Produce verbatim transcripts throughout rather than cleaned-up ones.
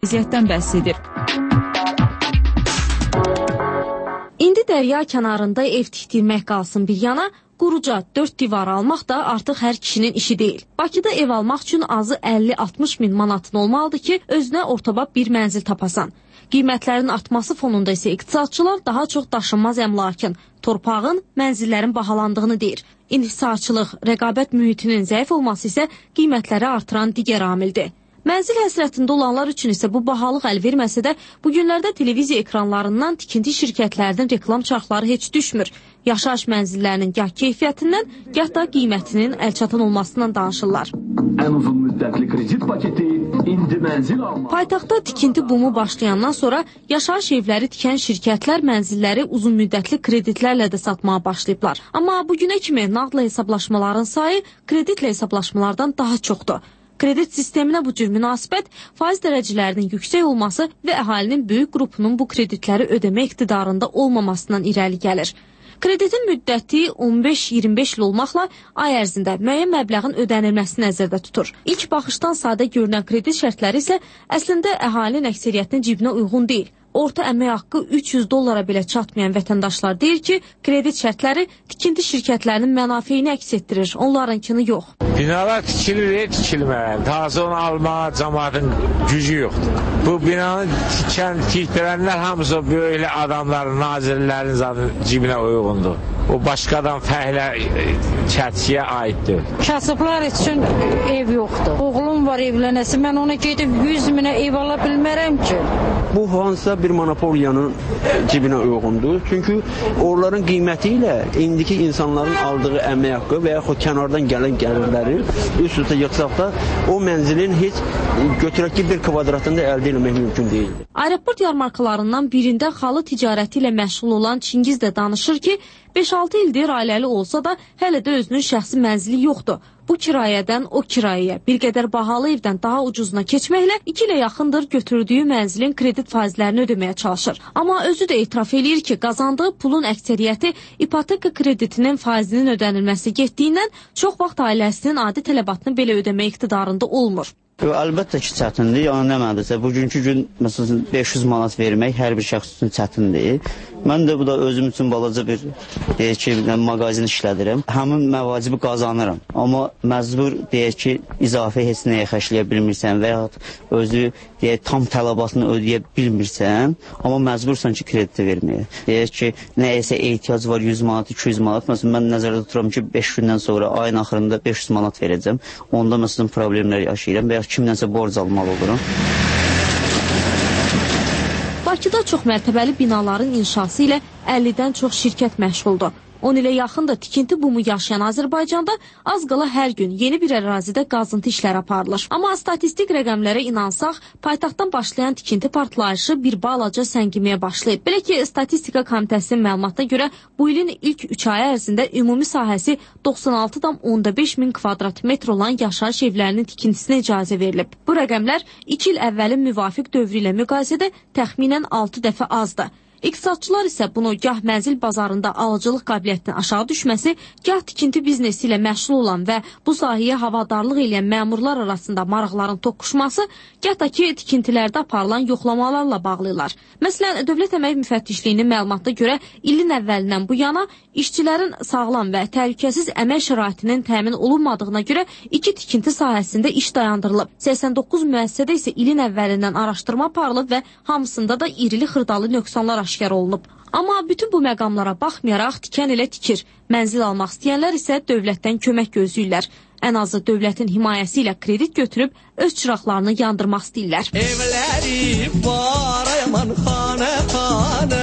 vəziyyətdən bəhs edir. İndi dərya kənarında ev tikdirmək qalsın bir yana, quruca dörd divar almaq da artıq hər kişinin işi deyil. Bakıda ev almaq üçün azı əlli altmış min manatın olmalıdır ki, özünə ortabab bir mənzil tapasan. Qiymətlərin artması fonunda isə iqtisadçılar daha çox daşınmaz əmlakın, torpağın, mənzillərin bahalandığını deyir. İnhisarçılıq, rəqabət mühitinin zəif olması isə qiymətləri artıran digər amildir. Mənzil həsrətində olanlar üçün isə bu bahalıq əl verməsə də, bu günlərdə televiziya ekranlarından tikinti şirkətlərinin reklam çarxları heç düşmür. Yaşayış mənzillərinin gah keyfiyyətindən, gah da qiymətinin əlçatan olmasından danışırlar. Ən uzun müddətli kredit paketi indi mənzil almaq. Paytaxtda tikinti bumu başlayandan sonra yaşayış evləri tikən şirkətlər mənzilləri uzun müddətli kreditlərlə də satmağa başlayıblar. Amma bugünə kimi nağdla hesablaşmaların sayı kreditlə hesablaşmalardan daha çoxdur. Kredit sisteminə bu cür münasibət, faiz dərəcələrinin yüksək olması və əhalinin böyük qrupunun bu kreditləri ödəmə iqtidarında olmamasından irəli gəlir. Kreditin müddəti on beş iyirmi beş il olmaqla ay ərzində müəyyən məbləğin ödənilməsi nəzərdə tutur. İlk baxışdan sadə görünən kredit şərtləri isə əslində əhalinin əksəriyyətinin cibinə uyğun deyil. Orta əmək haqqı üç yüz dollara belə çatmayan vətəndaşlar deyir ki, kredit şərtləri tikinti şirkətlərinin mənafeyini əks etdirir, onlarınkini yox. Binalar tikilir, tikilməyən. Taze onu almağa cəmaatın gücü yoxdur. Bu binanı tikən, tikdirənlər hamısı böyle adamların, nazirlərin zaten cibinə uyğundur. O başqadan fəhlə çətkiyə aiddir. Kasıblar üçün ev yoxdur. Oğlum var evlənəsi, mən ona gedib yüz minə ev ala bilmərəm ki. Bu hansısa bir monopoliyanın cibinə uyğundur. Çünki onların qiyməti ilə indiki insanların aldığı əmək haqqı və yaxud kənardan gələn gəlirləri üst-üstə yıxsaqda o mənzilin heç götürək ki, bir kvadratında əldə etmək mümkün deyildir. Aeroport yarmarkalarından birində xalı ticarəti ilə məşğul olan Çingiz də danışır ki, beş altı ildir ailəli olsa da hələ də özünün şəxsi mənzili yoxdur. Bu kirayədən o kirayəyə bir qədər bahalı evdən daha ucuzuna keçməklə iki ilə yaxındır götürdüyü mənzilin kredit faizlərini ödəməyə çalışır. Amma özü də etiraf eləyir ki, qazandığı pulun əksəriyyəti ipoteka kreditinin faizinin ödənilməsi getdiyindən çox vaxt ailəsinin adi tələbatını belə ödəmə iqtidarında olmur. Əlbəttə ki, çətindir. Yəni, nə mənədirsə, bugünkü gün, məsələn, beş yüz manat vermək hər bir şəxs üçün çətindir. Mən də bu da özüm üçün balaca bir, deyək ki, mağazin işlədirəm. Həmin məvacibi qazanıram. Amma məcbur, deyək ki, izafə heç nəyə xərcləyə bilmirsən və yaxud özü, deyək, tam tələbatını ödəyə bilmirsən, amma məcbursan ki, krediti verməyə. Deyək ki, nəyəsə ehtiyac var, yüz manat, iki yüz manat. Məsələn, mən nəzərdə tuturam ki, beş gündən sonra, ayın axırında beş yüz manat verəcəm. Onda, məsələn, problemlər yaşayıram və yaxud kimdənsə borc almalı olurum. Bakıda çox mərtəbəli binaların inşası ilə əllidən çox şirkət məşğuldur. on ilə yaxında tikinti bumu yaşayan Azərbaycanda az qala hər gün yeni bir ərazidə qazıntı işləri aparılır. Amma statistik rəqəmlərə inansaq, paytaxtdan başlayan tikinti partlayışı bir balaca səngiməyə başlayıb. Belə ki, Statistika Komitəsinin məlumatına görə bu ilin ilk üç ayı ərzində ümumi sahəsi doxsan altı tam onda beş min kvadrat metr olan yaşayış evlərinin tikintisinə icazə verilib. Bu rəqəmlər iki il əvvəlin müvafiq dövrü ilə müqayisədə təxminən altı dəfə azdır. İqtisadçılar isə bunu gah mənzil bazarında alıcılıq qabiliyyətinin aşağı düşməsi, gah tikinti biznesi ilə məşğul olan və bu sahəyə havadarlıq edən məmurlar arasında maraqların toqquşması, gah da ki, tikintilərdə aparılan yoxlamalarla bağlayırlar. Məsələn, Dövlət Əmək Müfəttişliyinin məlumatına görə ilin əvvəlindən bu yana işçilərin sağlam və təhlükəsiz əmək şəraitinin təmin olunmadığına görə iki tikinti sahəsində iş dayandırılıb. səksən doqquz müəssisədə isə ilin əvvəlindən araşdırma aparılıb və hamısında da irili xırdalı nöqsanlar aşkar olunub. Amma bütün bu məqamlara baxmayaraq tikən elə tikir. Mənzil almaq istəyənlər isə dövlətdən kömək gözləyirlər. Ən azı dövlətin himayəsi ilə kredit götürüb öz çıraqlarını yandırmaq istəyirlər. Evləri var ayaman xanə xanə,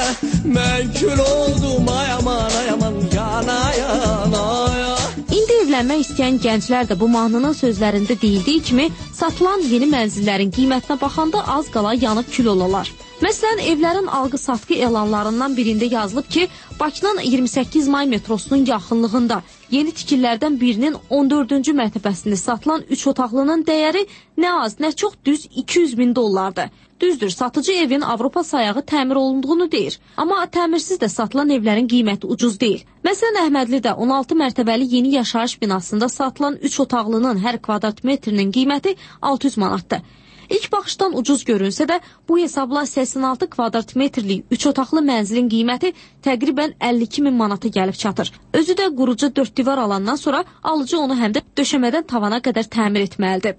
mən kül oldum ayaman ayaman yana yana. İndi evlənmək istəyən gənclər də bu mahnının sözlərində deyildiyi kimi satılan yeni mənzillərin qiymətinə baxanda az qala yanıb kül olalar. Məsələn, evlərin alqı-satqı elanlarından birində yazılıb ki, Bakının iyirmi səkkiz may metrosunun yaxınlığında yeni tikillərdən birinin on dördüncü mərtəbəsində satılan üç otaqlının dəyəri nə az, nə çox düz iki yüz min dollardır. Düzdür, satıcı evin Avropa sayağı təmir olunduğunu deyir. Amma təmirsiz də satılan evlərin qiyməti ucuz deyil. Məsələn, Əhmədlidə on altı mərtəbəli yeni yaşayış binasında satılan üç otaqlının hər kvadrat metrinin qiyməti altı yüz manatdır. İlk baxışdan ucuz görünsə də, bu hesabla səksən altı kvadrat metrlik üç otaqlı mənzilin qiyməti təqribən əlli iki min manata gəlib çatır. Özü də qurucu dörd divar alandan sonra alıcı onu həm də döşəmədən tavana qədər təmir etməlidir.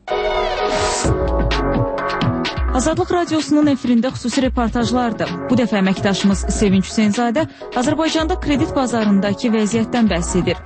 Azadlıq Radiosunun efirində xüsusi reportajlardır. Bu dəfə əməkdaşımız Sevinç Hüseynzadə Azərbaycanda kredit bazarındakı vəziyyətdən bəhs edir.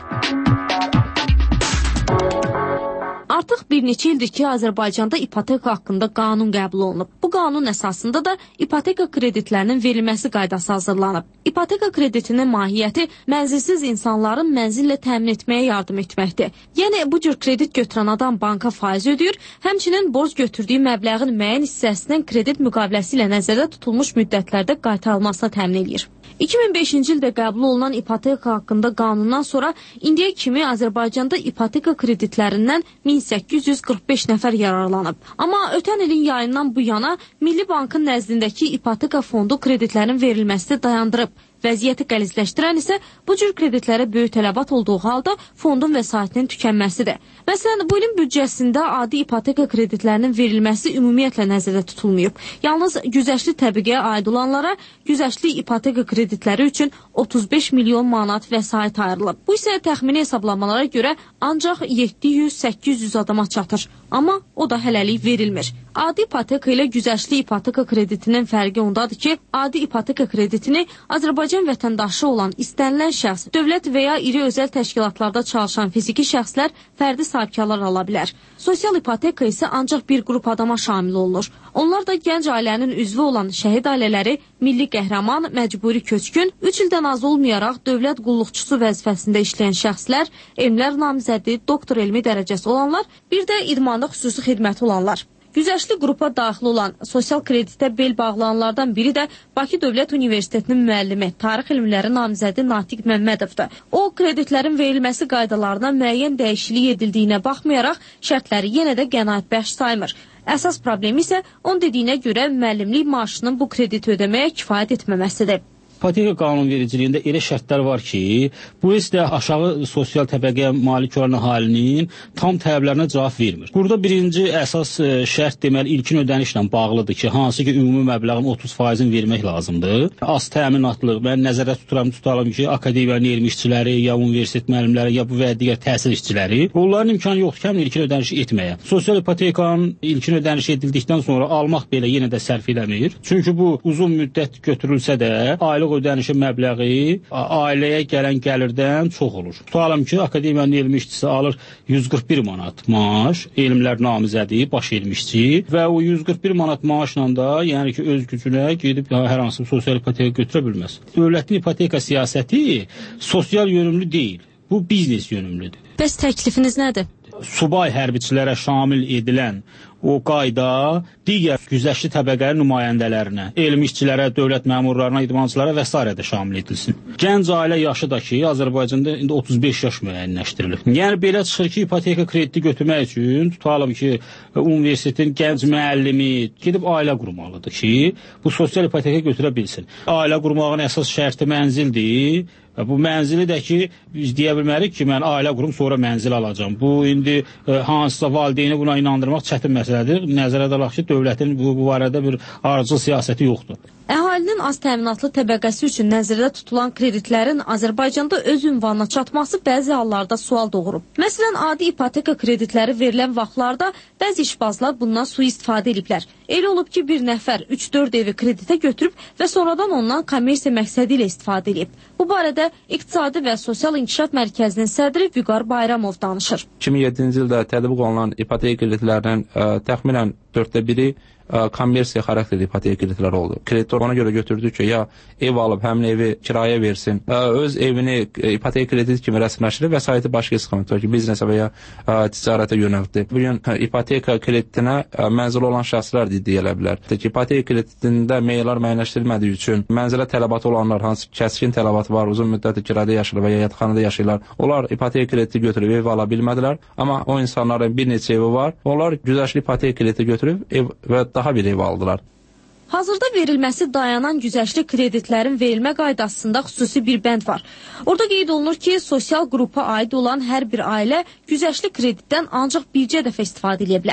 Artıq bir neçə ildir ki, Azərbaycanda ipoteka haqqında qanun qəbul olunub. Bu qanun əsasında da ipoteka kreditlərinin verilməsi qaydası hazırlanıb. İpoteka kreditinin mahiyyəti mənzilsiz insanların mənzillə təmin etməyə yardım etməkdir. Yəni, bu cür kredit götürən adam banka faiz ödəyir, həmçinin borc götürdüyü məbləğin müəyyən hissəsindən kredit müqaviləsi ilə nəzərdə tutulmuş müddətlərdə qaytarılmasına təmin edir. iki min beşinci ildə qəbul olunan ipoteka haqqında qanundan sonra indiyə kimi Azərbaycanda ipoteka kreditlərindən min səkkiz yüz qırx beş nəfər yararlanıb. Amma ötən ilin yayından bu yana Milli Bankın nəzdindəki ipoteka fondu kreditlərin verilməsini dayandırıb. Vəziyyəti qəlizləşdirən isə bu cür kreditlərə böyük tələbat olduğu halda fondun vəsaitinin tükənməsidir. Məsələn, bu ilin büdcəsində adi ipoteka kreditlərinin verilməsi ümumiyyətlə nəzərdə tutulmayıb. Yalnız güzəştli təbəqəyə aid olanlara güzəştli ipoteka kreditləri üçün otuz beş milyon manat vəsait ayrılıb. Bu isə təxmini hesablamalara görə ancaq yeddi yüz səkkiz yüz adama çatır. Amma o da hələlik verilmir. Adi ipoteka ilə güzəştli ipoteka kreditinin fərqi ondadır ki, adi ipoteka kreditini Azərbaycan vətəndaşı olan istənilən şəxs, dövlət və ya iri özəl təşkilatlarda çalışan fiziki şəxslər fərdi sahibkarlar ala bilər. Sosial ipoteka isə ancaq bir qrup adama şamil olunur. Onlar da gənc ailənin üzvü olan şəhid ailələri, milli qəhrəman, məcburi köçkün, üç ildən az olmayaraq dövlət qulluqçusu vəzifəsində işləyən şəxslər, elmlər namizədi, doktor elmi dərəcəsi olanlar, bir də idmanda xüsusi xidməti olanlar. Güzəştli qrupa daxil olan sosial kreditə bel bağlananlardan biri də Bakı Dövlət Universitetinin müəllimi, tarix elmləri namizədi Natiq Məmmədovdur. O, kreditlərin verilməsi qaydalarına müəyyən dəyişiklik edildiyinə baxmayaraq, şərtləri yenə də qənaətbəxş saymır. Əsas problemi isə onun dediyinə görə müəllimlik maaşının bu krediti ödəməyə kifayət etməməsidir. İpoteka qanunvericiliyində elə şərtlər var ki, bu isə aşağı sosial təbəqəyə malik olan əhalinin tam tələblərinə cavab vermir. Burada birinci əsas şərt deməli ilkin ödənişlə bağlıdır ki, hansı ki ümumi məbləğin otuz faizini vermək lazımdır. Az təminatlıq, mən nəzərdə tuturam, tutalım ki, akademiyanın elmi işçiləri, ya universitet müəllimləri, ya bu və digər təhsil işçiləri, onların imkanı yoxdur ki, həmin ilkin ödənişi etməyə. Sosial ipotekanın ilkin ödənişi edildikdən sonra almaq belə yenə də sərf eləmir. Çünki bu uzun müddət götürülsə də, aylıq ödənişin məbləği ailəyə gələn gəlirdən çox olur. Tutalım ki, akademiyanın elmi işçisi alır yüz qırx bir manat maaş, elmlər namizədi, baş elmi işçi və o yüz qırx bir manat maaşla da, yəni ki, öz gücünə gedib hər hansı bir sosial ipoteka götürə bilməz. Dövlətin ipoteka siyasəti sosial yönümlü deyil, bu biznes yönümlüdür. Bəs təklifiniz nədir? Subay hərbiçilərə şamil edilən o qayda digər güzəştli təbəqənin nümayəndələrinə, elmi işçilərə, dövlət məmurlarına, idmançılara və s. də şamil edilsin. Gənc ailə yaşı da ki, Azərbaycanda indi otuz beş yaş müəyyənləşdirilir. Yəni belə çıxır ki, ipoteka krediti götürmək üçün tutalım ki, universitetin gənc müəllimi gedib ailə qurmalıdır ki, bu sosial ipoteka götürə bilsin. Ailə qurmağın əsas şərti mənzildir. Bu mənzili də ki, biz deyə bilmərik ki, mən ailə qurum, sonra mənzil alacağam. Bu, indi e, hansısa valideyni buna inandırmaq çətin məsələdir. Nəzərə alaq ki, dövlətin bu, bu barədə bir arıcıl siyasəti yoxdur. Əhalinin az təminatlı təbəqəsi üçün nəzərdə tutulan kreditlərin Azərbaycanda öz ünvanına çatması bəzi hallarda sual doğurub. Məsələn, adi ipoteka kreditləri verilən vaxtlarda bəzi işbazlar bundan sui-istifadə ediblər. Elə olub ki, bir nəfər üç dörd evi kreditə götürüb və sonradan ondan kommersiya məqsədi ilə istifadə edib. Bu barədə İqtisadi və Sosial İnkişaf Mərkəzinin sədri Vüqar Bayramov danışır. iki min yeddinci ildə tətbiq olunan ipoteka kreditlərinin ə, təxminən dörddə biri kommersiya xarakterli ipoteka kreditləri oldu. Kreditor ona görə götürdü ki, ya ev alıb həmin evi kirayə versin, öz evini ipoteka krediti kimi rəsmiləşdirib vəsaiti başqa istiqamətdə ki, biznesə və ya ticarətə yönəltdi. Bugün ipoteka kreditinə mənzili olan şəxslər deyə bilər. İpoteka kreditində meyillər müəyyənləşdirilmədiyi üçün mənzilə tələbatı olanlar, hansı kəskin tələbatı var, uzun müddət kirada yaşayırlar və ya yataqxanada yaşayırlar, onlar ipoteka krediti götürüb ev ala bilmədilər. Amma o insanların bir neçə evi var, onlar güzəştli ipoteka krediti götürüb ev və daha bir ev aldılar. Hazırda verilməsi dayanan güzəştli kreditlərin verilmə qaydasında xüsusi bir bənd var. Orada qeyd olunur ki, sosial qrupa aid olan hər bir ailə güzəştli kreditdən ancaq bircə dəfə istifadə edə bilər.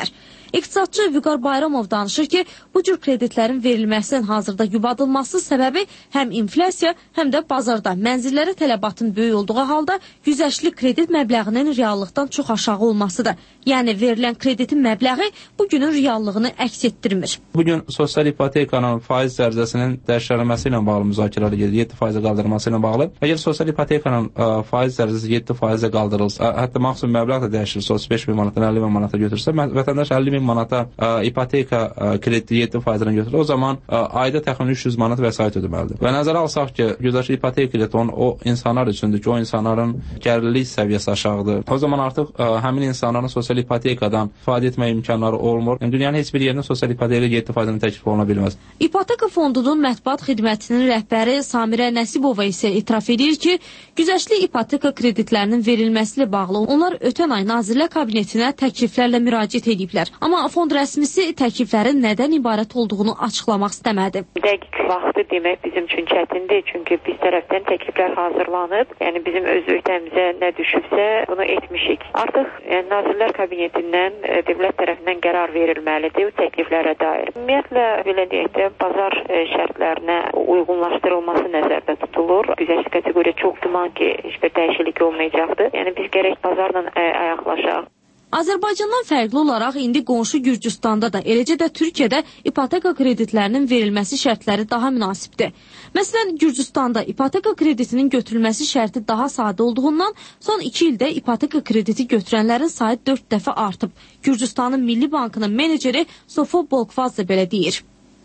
İqtisadçı Vüqar Bayramov danışır ki, bu cür kreditlərin verilməsinin hazırda yubadılması səbəbi həm inflyasiya, həm də bazarda mənzillərə tələbatın böyük olduğu halda güzəştli kredit məbləğinin reallıqdan çox aşağı olmasıdır. Yəni verilən kreditin məbləği bugünün reallığını əks etdirmir. Bugün sosial ipotekanın faiz dərəcəsinin dəyişdirilməsi ilə bağlı müzakirələr gedir, yeddi faizə qaldırılması ilə bağlı. Əgər sosial ipotekanın ə, faiz dərəcəsi yeddi faizə qaldırılsa, hətta maksimum məbləğ də dəyişirsə, otuz beş min manatdan əlli min manata götürsə, vətəndaş əlli min manata ə, ipoteka ə, krediti yeddi faizlə götürür. O zaman ə, ayda təxminən üç yüz manat vəsait ödəməlidir. Və nəzərə alsaq ki, güzəştli ipoteka krediti onun o insanlar üçündür ki, o insanların gəlirlik səviyyəsi aşağıdır. O zaman artıq ə, həmin insanların sosial ipotekadan istifadə etmə imkanları olmur. Yəni, dünyanın heç bir yerində sosial ipoteka yeddi faizlə təklif oluna bilməz. İpoteka fondunun mətbuat xidmətinin rəhbəri Samirə Nəsibova isə etiraf edir ki, güzəştli ipoteka kreditlərinin verilməsi ilə bağlı onlar ötən ay Nazirlər Kabinetinə təkliflərlə müraciət ediblər. Amma fond rəsmisi təkliflərin nədən ibarət olduğunu açıqlamaq istəmədi. Dəqiq vaxtı demək bizim üçün çətindir, çünki biz tərəfdən təkliflər hazırlanıb, yəni bizim öz öhdəmizə nə düşübsə bunu etmişik. Artıq yəni, Nazirlər Kabinetindən dövlət tərəfindən qərar verilməlidir təkliflərə dair. Ümumiyyətlə belə deyək də bazar şərtlərinə uyğunlaşdırılması nəzərdə tutulur. Güzəştli kateqoriya çox güman ki, heç bir dəyişiklik olmayacaqdır. Yəni biz gərək bazarla ayaqlaşaq. Azərbaycandan fərqli olaraq indi qonşu Gürcüstanda da, eləcə də Türkiyədə ipoteka kreditlərinin verilməsi şərtləri daha münasibdir. Məsələn, Gürcüstanda ipoteka kreditinin götürülməsi şərti daha sadə olduğundan son iki ildə ipoteka krediti götürənlərin sayı dörd dəfə artıb. Gürcüstanın Milli Bankının meneceri Sofo Bolkvaz da belə deyir.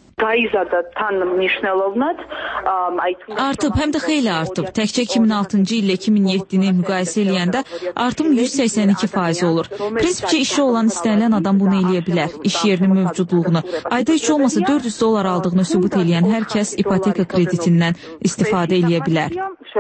Artıb, həm də xeyli artıb. Təkcə iki min altıncı illə iki min yeddini müqayisə eləyəndə artım yüz səksən iki faiz olur. Prinsipcə işi olan istənilən adam bunu eləyə bilər. İş yerinin mövcudluğunu, ayda heç olmasa dörd yüz dollar aldığını sübut eləyən hər kəs ipoteka kreditindən istifadə eləyə bilər.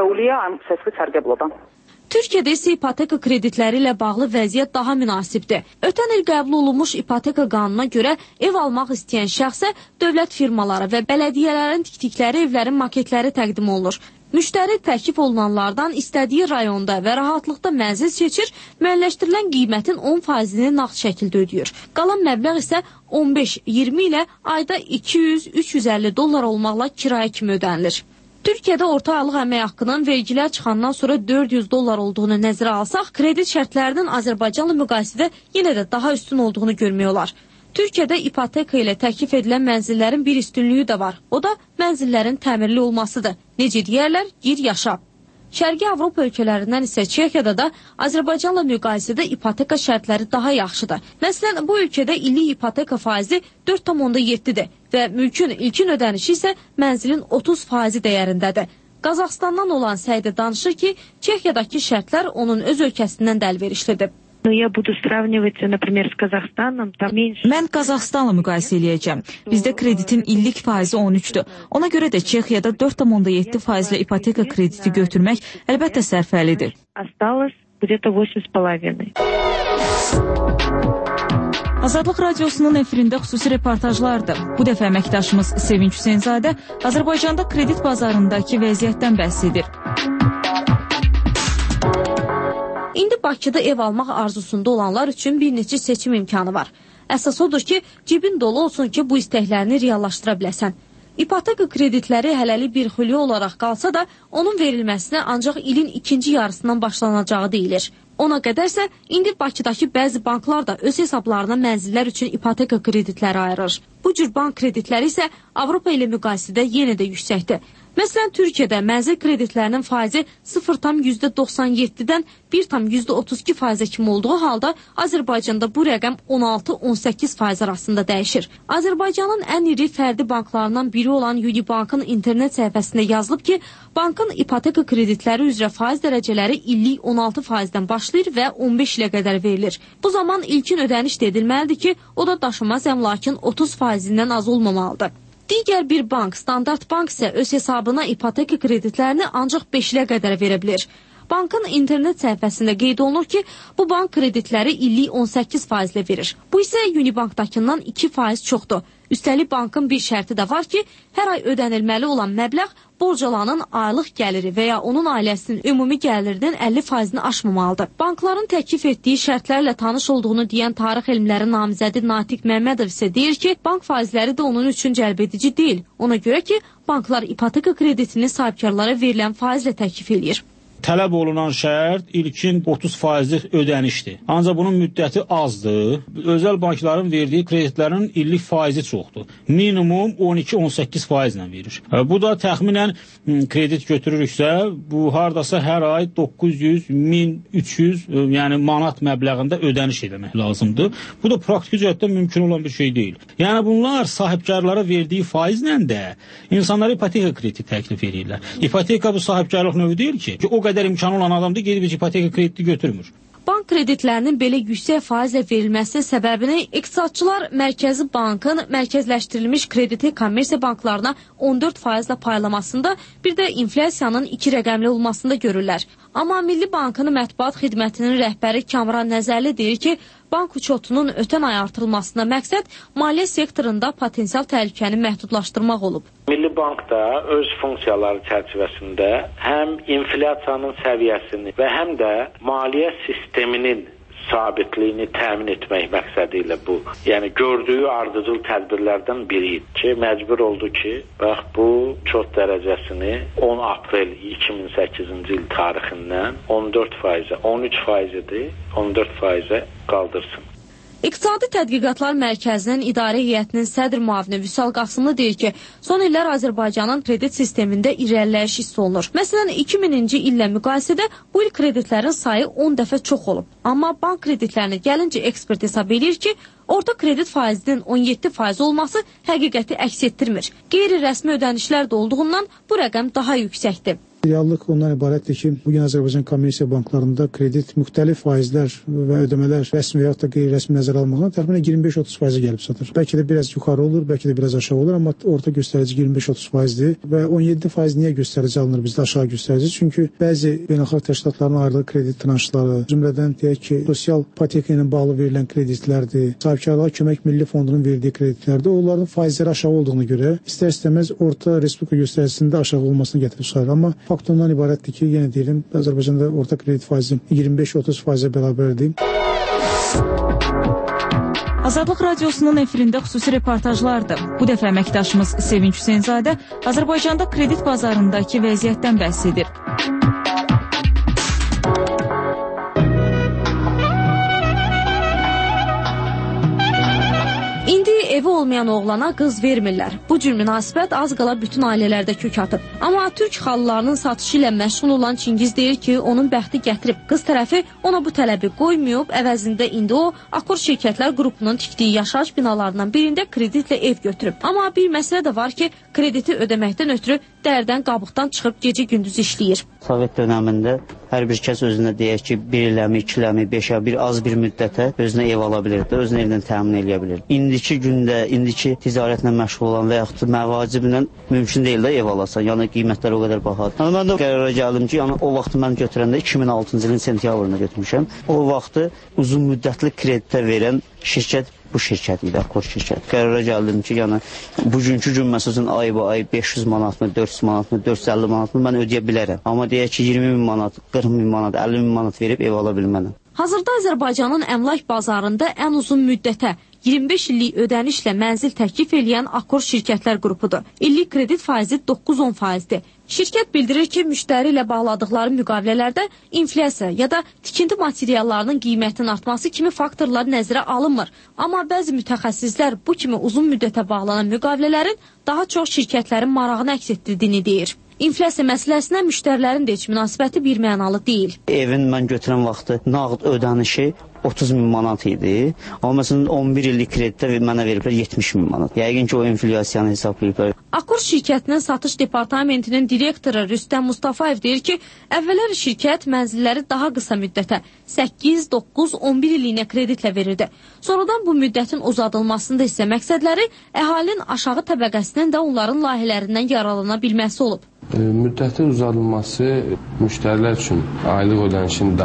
Türkiyədə isə ipoteka kreditləri ilə bağlı vəziyyət daha münasibdir. Ötən il qəbul olunmuş ipoteka qanununa görə ev almaq istəyən şəxsə dövlət firmaları və bələdiyyələrin tikdikləri evlərin maketləri təqdim olunur. Müştəri təklif olunanlardan istədiyi rayonda və rahatlıqda mənzil seçir, müəyyənləşdirilən qiymətin on faizini nağd şəkildə ödəyir. Qalan məbləğ isə on beş iyirmi ilə ayda iki yüz üç yüz əlli dollar olmaqla kirayə kimi ödənilir. Türkiyədə orta aylıq əmək haqqının vergilər çıxandan sonra dörd yüz dollar olduğunu nəzərə alsaq, kredit şərtlərinin Azərbaycanla müqayisədə yenə də daha üstün olduğunu görmək olar. Türkiyədə ipoteka ilə təklif edilən mənzillərin bir üstünlüyü də var. O da mənzillərin təmirli olmasıdır. Necə deyərlər, gir yaşa. Şərqi Avropa ölkələrindən isə Çexiyada da Azərbaycanla müqayisədə ipoteka şərtləri daha yaxşıdır. Məsələn, bu ölkədə illik ipoteka faizi dörd tam onda yeddidir və mülkün ilkin ödənişi isə mənzilin otuz faizi dəyərindədir. Qazaxstandan olan Səidə danışır ki, Çexiyadakı şərtlər onun öz ölkəsindən də əlverişlidir. Mən Qazaxstanla müqayisə eləyəcəm. Bizdə kreditin illik faizi on üçdür. Ona görə də Çexiyada dörd tam onda yeddi faizlə ipoteka krediti götürmək əlbəttə sərfəlidir. Azadlıq Radiosunun efirində xüsusi reportajlardır. Bu dəfə əməkdaşımız Sevinç Hüseynzadə Azərbaycanda kredit bazarındakı vəziyyətdən bəhs edir. İndi Bakıda ev almaq arzusunda olanlar üçün bir neçə seçim imkanı var. Əsas odur ki, cibin dolu olsun ki, bu istəklərini reallaşdıra biləsən. İpoteka kreditləri hələlik bir xülya olaraq qalsa da, onun verilməsinə ancaq ilin ikinci yarısından başlanacağı deyilir. Ona qədərsə, indi Bakıdakı bəzi banklar da öz hesablarına mənzillər üçün ipoteka kreditləri ayırır. Bu cür bank kreditləri isə Avropa ilə müqayisədə yenə də yüksəkdir. Məsələn, Türkiyədə mənzil kreditlərinin faizi sıfır tam yüzdə doxsan yeddidən bir tam yüzdə otuz iki faizə kimi olduğu halda Azərbaycanda bu rəqəm on altı on səkkiz faiz arasında dəyişir. Azərbaycanın ən iri fərdi banklarından biri olan Unibankın internet səhifəsində yazılıb ki, bankın ipoteka kreditləri üzrə faiz dərəcələri illik on altı faizdən başlayır və on beş ilə qədər verilir. Bu zaman ilkin ödəniş də edilməlidir ki, o da daşınmaz əmlakın otuz faizindən az olmamalıdır. Digər bir bank, Standart Bank isə öz hesabına ipoteka kreditlərini ancaq beş ilə qədər verə bilir. Bankın internet səhifəsində qeyd olunur ki, bu bank kreditləri illik on səkkiz faizlə verir. Bu isə Unibankdakından iki faiz çoxdur. Üstəlik bankın bir şərti də var ki, hər ay ödənilməli olan məbləğ borc alanın aylıq gəliri və ya onun ailəsinin ümumi gəlirinin əlli faizini aşmamalıdır. Bankların təklif etdiyi şərtlərlə tanış olduğunu deyən tarix elmləri namizədi Natiq Məmmədov isə deyir ki, bank faizləri də onun üçün cəlbedici deyil. Ona görə ki, banklar ipoteka kreditini sahibkarlara verilən faizlə təklif edir. Tələb olunan şərt ilkin otuz faizlik ödənişdir. Ancaq bunun müddəti azdır. Özəl bankların verdiyi kreditlərin illik faizi çoxdur. Minimum on iki on səkkiz faizlə verir. Bu da təxminən kredit götürürüksə, bu hardasa hər ay doqquz yüz min üç yüz yəni manat məbləğində ödəniş etmək lazımdır. Bu da praktiki cəhətdən mümkün olan bir şey deyil. Yəni bunlar sahibkarlara verdiyi faizlə də insanlara ipoteka krediti təklif edirlər. İpoteka bu sahibkarlıq növü deyil ki, o qədər imkanı olan adamdır, gedib ipoteka krediti götürmür. Bank kreditlərinin belə yüksək faizlə verilməsi səbəbini iqtisadçılar Mərkəzi Bankın mərkəzləşdirilmiş krediti kommersiya banklarına on dörd faizlə paylamasında, bir də inflyasiyanın iki rəqəmli olmasında görürlər. Amma Milli Bankın mətbuat xidmətinin rəhbəri Kamran Nəzərli deyir ki, bank uçotunun ötən ay artırılmasına məqsəd maliyyə sektorunda potensial təhlükəni məhdudlaşdırmaq olub. Milli Bank da öz funksiyaları çərçivəsində həm inflyasiyanın səviyyəsini və həm də maliyyə sisteminin sabitliyini təmin etmək məqsədi ilə bu, yəni gördüyü ardıcıl tədbirlərdən biri ki, məcbur oldu ki, bax bu çox dərəcəsini on aprel iki min səkkizinci il tarixindən on dörd faizə, on üç faiz idi, on dörd faizə qaldırsın. İqtisadi Tədqiqatlar Mərkəzinin İdarə Heyətinin sədr müavini Vüsal Qasımlı deyir ki, son illər Azərbaycanın kredit sistemində irəliləyiş hiss olunur. Məsələn, iki minci illə müqayisədə bu il kreditlərin sayı on dəfə çox olub. Amma bank kreditlərinə gəlincə ekspert hesab edir ki, orta kredit faizinin on yeddi faiz olması həqiqəti əks etdirmir. Qeyri-rəsmi ödənişlər də olduğundan bu rəqəm daha yüksəkdir. Reallıq ondan ibarətdir ki, bugün Azərbaycan kommersiya banklarında kredit müxtəlif faizlər və ödəmələr rəsmi və ya da qeyri-rəsmi nəzərə almaqla təxminən iyirmi beş otuz faizə gəlib satır. Bəlkə də biraz yuxarı olur, bəlkə də biraz aşağı olur, amma orta göstərici iyirmi beş otuz faizdir və on yeddi faiz niyə göstərici alınır bizdə aşağı göstərici? Çünki bəzi beynəlxalq təşkilatların ayrılığı kredit tranşları, cümlədən deyək ki, sosial ipoteka ilə bağlı verilən kreditlərdir, sahibkarlığa kömək milli fondunun verdiyi kreditlərdir. Onların faizləri aşağı olduğuna görə istər-istəməz orta respublika göstəricisində aşağı olmasını gətirib sayılır. Amma fakt ondan ibarətdir ki, yenə deyirəm, Azərbaycanda orta kredit faizi iyirmi beş otuz faizə bərabərdir. Azadlıq Radiosunun efirində xüsusi reportajlardır. Bu dəfə əməkdaşımız Sevinç Hüseynzadə Azərbaycanda kredit bazarındakı vəziyyətdən bəhs edir. İndi evi olmayan oğlana qız vermirlər. Bu cür münasibət az qala bütün ailələrdə kök atıb. Amma türk xalılarının satışı ilə məşğul olan Çingiz deyir ki, onun bəxti gətirib. Qız tərəfi ona bu tələbi qoymayıb, əvəzində indi o Akor Şirkətlər qrupunun tikdiyi yaşayış binalarından birində kreditlə ev götürüb. Amma bir məsələ də var ki, krediti ödəməkdən ötürü dərdən qabıqdan çıxıb gecə-gündüz işləyir. Sovet dönəmində hər bir kəs özünə deyək ki, bir illəmi, iki illəmi, beş il, bir az bir müddətə özünə ev ala bilirdi, özünə evdən təmin edə bilirdi. İndiki gündə, indiki ticarətlə məşğul olan və yaxud məvaciblə mümkün deyil də ev alasan, yəni qiymətlər o qədər bahadır. Yəni, mən də qərara gəldim ki, yəni, o vaxtı mən götürəndə iki min altıncı ilin sentyabrında götürmüşəm. O vaxtı uzun müddətli kreditə verən şirkət bu şirkət idi, Akor şirkət. Qərara gəldim ki, yəni bugünkü gün məsələn ay-ba-ay beş yüz manatmı, dörd yüz manatmı, dörd yüz əlli manatmı mən ödəyə bilərəm. Amma deyək ki, iyirmi min manat, qırx min manat, əlli min manat verib ev ala bilmənəm. Hazırda Azərbaycanın əmlak bazarında ən uzun müddətə iyirmi beş illik ödənişlə mənzil təklif eləyən Akor Şirkətlər qrupudur. İllik kredit faizi doqquz on faizdir. Şirkət bildirir ki, müştəri ilə bağladıqları müqavilələrdə inflyasiya ya da tikinti materiallarının qiymətinin artması kimi faktorlar nəzərə alınmır. Amma bəzi mütəxəssislər bu kimi uzun müddətə bağlanan müqavilələrin daha çox şirkətlərin marağını əks etdirdiyini deyir. İnflyasiya məsələsinə müştərilərin də heç münasibəti bir mənalı deyil. Evin mən götürən vaxtı nağd ödənişi otuz min manat idi. Amma məsələn on bir illik kreditdə mənə veriblər yetmiş min manat. Yəqin ki, o inflyasiyanı hesablayıblar. Akor şirkətinin satış departamentinin direktoru Rüstəm Mustafayev deyir ki, əvvəllər şirkət mənzilləri daha qısa müddətə səkkiz, doqquz, on bir illiyinə kreditlə verirdi. Sonradan bu müddətin uzadılmasında isə məqsədləri əhalinin aşağı təbəqəsinin də onların layihələrindən yararlana bilməsi olub. Müddətin uzadılması müştərilər üçün aylıq ödənişin daha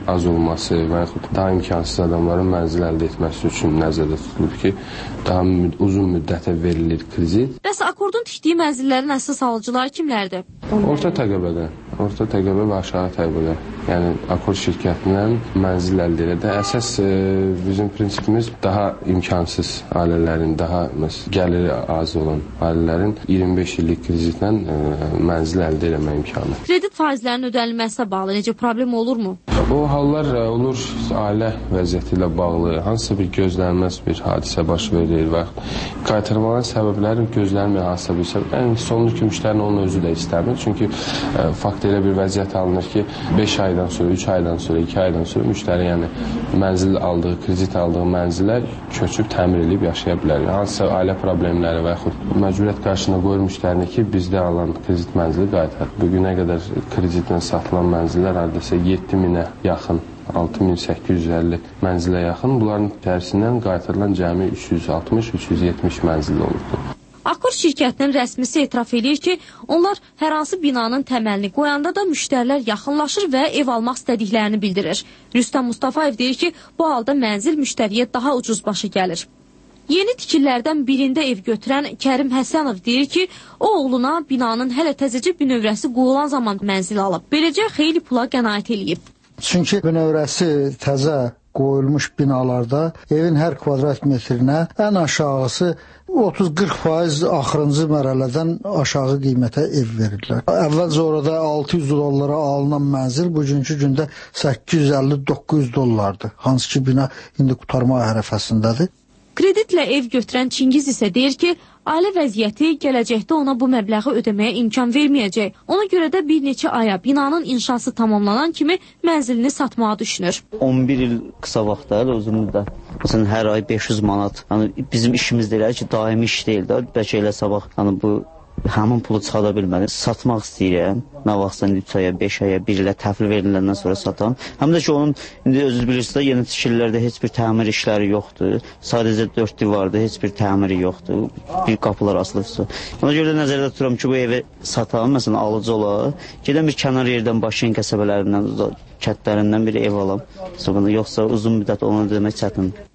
az olması və yaxud daha imkansız adamların mənzil əldə etməsi üçün nəzərdə tutulub ki, daha müd uzun müddətə verilir kredit. Bəs Akordun tikdiyi mənzillərin əsas alıcıları kimlərdir? Orta təbəqədə, orta təbəqə və aşağı təbəqə. Yəni Akord şirkətindən mənzil əldə edə. Əsas e, bizim prinsipimiz daha imkansız ailələrin, daha məsələn gəliri az olan ailələrin iyirmi beş illik kreditlə e, mənzil əldə etmə imkanı. Kredit faizlərinin ödənilməsinə bağlı necə problem olurmu? O hallar olur, ailə vəziyyəti ilə bağlı, hansısa bir gözlənilməz bir hadisə baş verir və qaytarmanın səbəbləri gözlənilməyən hansısa bir səbəb. Yəni sonuncu ki, müştərinin onun özü də istəmir. Çünki e, fakt elə bir vəziyyət alınır ki, beş aydan sonra, üç aydan sonra, iki aydan sonra müştəri yəni mənzil aldığı, kredit aldığı mənzillər köçüb təmir edib yaşaya bilər. Hansısa ailə problemləri və yaxud məcburiyyət qarşısına qoyur müştərini ki, bizdə alan kredit mənzili qaytar. Bugünə qədər kreditlə satılan mənzillər hardasa yeddi minə yaxın, altı min səkkiz yüz əlli mənzilə yaxın. Bunların tərsindən qaytarılan cəmi üç yüz altmış üç yüz yetmiş mənzil olubdur. Akord şirkətinin rəsmisi etiraf edir ki, onlar hər hansı binanın təməlini qoyanda da müştərilər yaxınlaşır və ev almaq istədiklərini bildirir. Rüstəm Mustafayev deyir ki, bu halda mənzil müştəriyə daha ucuz başı gəlir. Yeni tikillərdən birində ev götürən Kərim Həsənov deyir ki, o oğluna binanın hələ təzəcə bünövrəsi qoyulan zaman mənzil alıb. Beləcə xeyli pula qənaət eləyib. Çünki bünövrəsi təzə qoyulmuş binalarda evin hər kvadrat metrinə ən aşağısı otuz qırx faiz axırıncı mərhələdən aşağı qiymətə ev verirlər. Əvvəlcə orada altı yüz dollara alınan mənzil bugünkü gündə səkkiz yüz əlli doqquz yüz dollardır. Hansı ki bina indi qurtarma ərəfəsindədir. Kreditlə ev götürən Çingiz isə deyir ki, ailə vəziyyəti gələcəkdə ona bu məbləği ödəməyə imkan verməyəcək. Ona görə də bir neçə aya binanın inşası tamamlanan kimi mənzilini satmağa düşünür. on bir il qısa vaxtdır, uzun müddət. Məsələn, hər ay beş yüz manat. Yəni bizim işimiz deyil ki, daimi iş deyil də. Bəlkə elə sabah yəni bu həmin pulu çıxada bilmədim. Satmaq istəyirəm. Nə vaxtsa üç aya, beş aya, bir ilə təhvil veriləndən sonra satam. Həm də ki, onun indi özünüz bilirsiniz, yeni tikililərdə heç bir təmir işləri yoxdur. Sadəcə dörd divarda heç bir təmiri yoxdur. Bir qapılar asılıbsa. Ona görə də nəzərdə tuturam ki, bu evi satam, məsələn, alıcı olar. Gedən bir kənar yerdən Başkent qəsəbələrindən, kətlərindən bir ev alam. Yoxsa uzun müddət onu demək çətindir.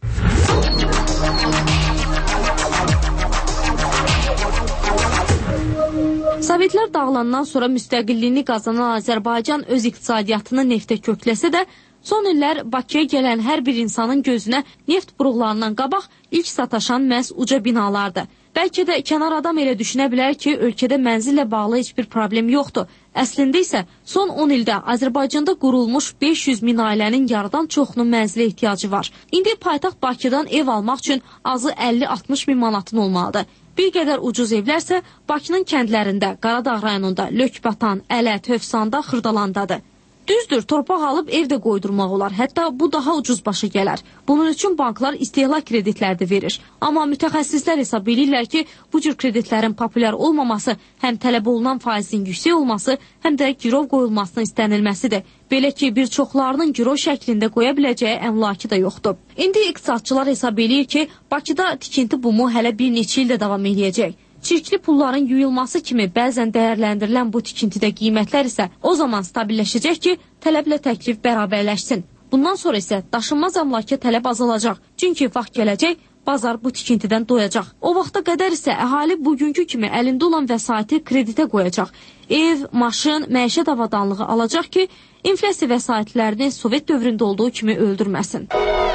Sovetlər dağılandan sonra müstəqilliyini qazanan Azərbaycan öz iqtisadiyyatını neftə kökləsə də, son illər Bakıya gələn hər bir insanın gözünə neft buruqlarından qabaq ilk sataşan məhz uca binalardır. Bəlkə də kənar adam elə düşünə bilər ki, ölkədə mənzillə bağlı heç bir problem yoxdur. Əslində isə son on ildə Azərbaycanda qurulmuş beş yüz min ailənin yarıdan çoxunun mənzilə ehtiyacı var. İndi paytaxt Bakıdan ev almaq üçün azı əlli altmış min manatın olmalıdır. Bir qədər ucuz evlərsə Bakının kəndlərində, Qaradağ rayonunda, Lökbatan, Ələt, Hövsanda, Xırdalandadır. Düzdür, torpaq alıb evdə qoydurmaq olar, hətta bu daha ucuz başa gələr. Bunun üçün banklar istehlak kreditlər də verir. Amma mütəxəssislər hesab edirlər ki, bu cür kreditlərin populyar olmaması, həm tələb olunan faizin yüksək olması, həm də girov qoyulmasının istənilməsidir. Belə ki, bir çoxlarının girov şəklində qoya biləcəyi əmlakı da yoxdur. İndi iqtisadçılar hesab edir ki, Bakıda tikinti bumu hələ bir neçə ildə davam edəcək. Çirkli pulların yuyulması kimi bəzən dəyərləndirilən bu tikintidə qiymətlər isə o zaman stabilləşəcək ki, tələblə təklif bərabərləşsin. Bundan sonra isə daşınmaz əmlaka tələb azalacaq. Çünki vaxt gələcək, bazar bu tikintidən doyacaq. O vaxta qədər isə əhali bugünkü kimi əlində olan vəsaiti kreditə qoyacaq. Ev, maşın, məişət avadanlığı alacaq ki, inflyasiya vəsaitlərini Sovet dövründə olduğu kimi öldürməsin.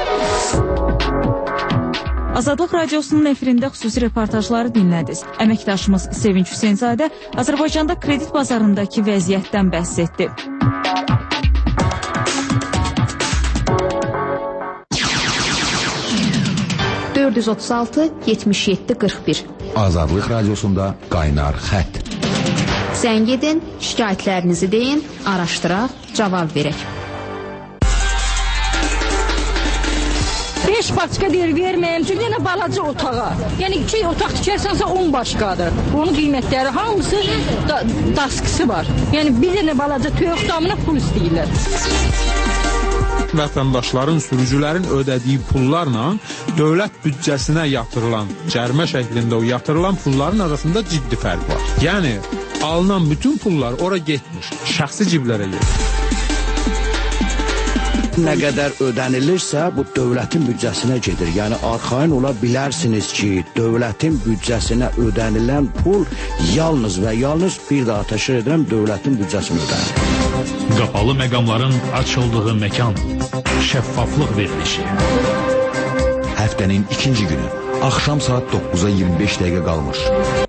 Azadlıq Radiosunun efirində xüsusi reportajları dinlədiniz. Əməkdaşımız Sevinç Hüseynzadə Azərbaycanda kredit bazarındakı vəziyyətdən bəhs etdi. dörd yüz otuz altı yetmiş yeddi qırx bir Azadlıq Radiosunda qaynar xətt. Zəng edin, şikayətlərinizi deyin, araşdıraq, cavab verək. beş başqa deyir, verməyəm, çünki yenə balaca otağa. Yəni iki otaq tikərsənsə on başqadır. Onun qiymətləri hamısı da, daskısı var. Yəni bir dənə balaca töyök damına pul istəyirlər. Vətəndaşların, sürücülərin ödədiyi pullarla dövlət büdcəsinə yatırılan, cərimə şəklində o yatırılan pulların arasında ciddi fərq var. Yəni alınan bütün pullar ora getmiş, şəxsi ciblərə gedir. Nə qədər ödənilirsə, bu dövlətin büdcəsinə gedir. Yəni, arxayın ola bilərsiniz ki, dövlətin büdcəsinə ödənilən pul yalnız və yalnız bir daha təşkil edirəm, dövlətin büdcəsinə ödənilir. Qapalı məqamların açıldığı məkan, şəffaflıq verilişi. Həftənin ikinci günü, axşam saat doqquza iyirmi beş dəqiqə qalmış.